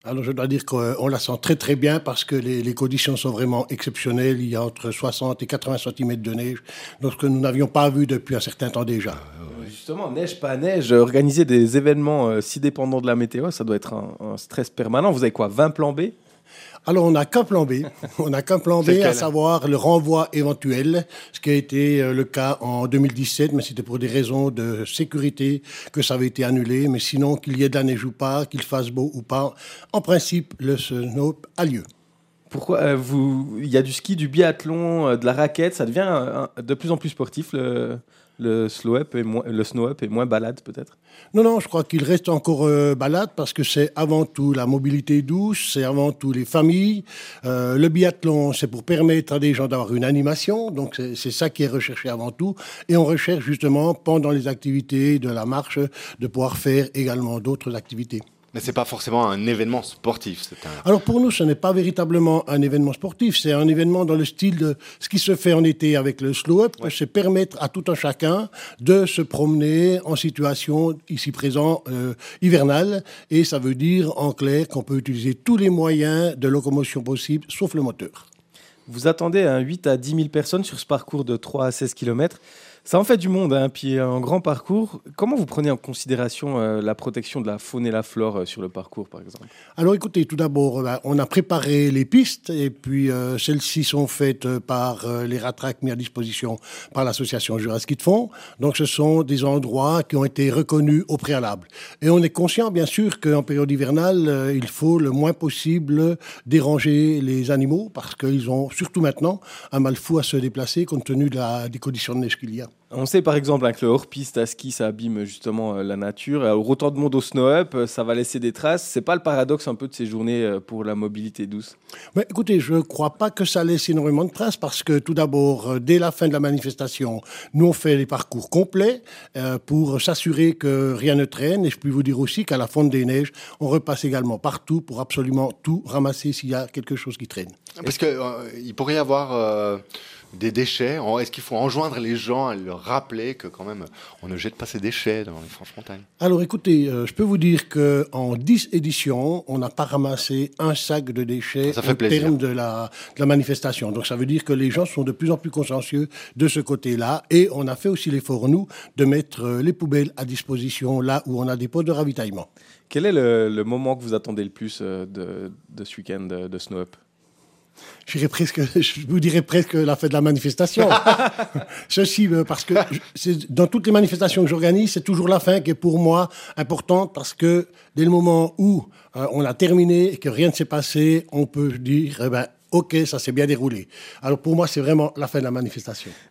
Alors je dois dire qu'on la sent très très bien parce que les conditions sont vraiment exceptionnelles. Il y a entre 60 et 80 centimètres de neige, donc ce que nous n'avions pas vu depuis un certain temps déjà. Justement, neige, pas neige, organiser des événements si dépendants de la météo, ça doit être un stress permanent. Vous avez quoi, 20 plans B? Alors on n'a qu'un plan B, on n'a qu'un plan B, C'est à lequel? savoir le renvoi éventuel, ce qui a été le cas en 2017, mais c'était pour des raisons de sécurité que ça avait été annulé. Mais sinon, qu'il y ait de la neige ou pas, qu'il fasse beau ou pas, en principe, le snow a lieu. Pourquoi il y a du ski, du biathlon, de la raquette, ça devient de plus en plus sportif le slow-up et le snow-up et moins balade peut-être. Non, non, je crois qu'il reste encore balade parce que c'est avant tout la mobilité douce, c'est avant tout les familles. Le biathlon, c'est pour permettre à des gens d'avoir une animation, donc c'est ça qui est recherché avant tout. Et on recherche justement, pendant les activités de la marche, de pouvoir faire également d'autres activités. Mais c'est pas forcément un événement sportif. Alors pour nous, ce n'est pas véritablement un événement sportif, c'est un événement dans le style de ce qui se fait en été avec le slow-up, Ouais. c'est permettre à tout un chacun de se promener en situation, ici présent, hivernale, et ça veut dire en clair qu'on peut utiliser tous les moyens de locomotion possibles, sauf le moteur. Vous attendez 8 à 10 000 personnes sur ce parcours de 3 à 16 km. Ça en fait du monde, hein, puis un grand parcours. Comment vous prenez en considération la protection de la faune et la flore sur le parcours, par exemple? Alors écoutez, tout d'abord, on a préparé les pistes et puis celles-ci sont faites par les ratraques mis à disposition par l'association Jurassic de Fond. Donc ce sont des endroits qui ont été reconnus au préalable. Et on est conscient, bien sûr, qu'en période hivernale, il faut le moins possible déranger les animaux parce qu'ils ont, surtout maintenant, un mal fou à se déplacer compte tenu des conditions de neige qu'il y a. On sait par exemple que le hors-piste à ski, ça abîme justement la nature. Alors, autant de monde au snow-up, ça va laisser des traces. C'est pas le paradoxe un peu de ces journées pour la mobilité douce? Mais écoutez, je ne crois pas que ça laisse énormément de traces parce que tout d'abord, dès la fin de la manifestation, nous on fait les parcours complets pour s'assurer que rien ne traîne. Et je peux vous dire aussi qu'à la fonte des neiges, on repasse également partout pour absolument tout ramasser s'il y a quelque chose qui traîne. Parce que il pourrait y avoir des déchets. Est-ce qu'il faut enjoindre les gens à leur rappeler que quand même on ne jette pas ses déchets dans les franches-montagnes? Alors écoutez, je peux vous dire qu'en 10 éditions, on n'a pas ramassé un sac de déchets Ça fait au plaisir. terme de la manifestation. Donc ça veut dire que les gens sont de plus en plus consciencieux de ce côté-là. Et on a fait aussi l'effort, nous, de mettre les poubelles à disposition là où on a des postes de ravitaillement. Quel est le moment que vous attendez le plus de ce week-end de snow-up? Je vous dirais presque la fête de la manifestation. Ceci parce que dans toutes les manifestations que j'organise, c'est toujours la fin qui est pour moi importante parce que dès le moment où on a terminé et que rien ne s'est passé, on peut dire, OK, ça s'est bien déroulé. Alors pour moi, c'est vraiment la fin de la manifestation.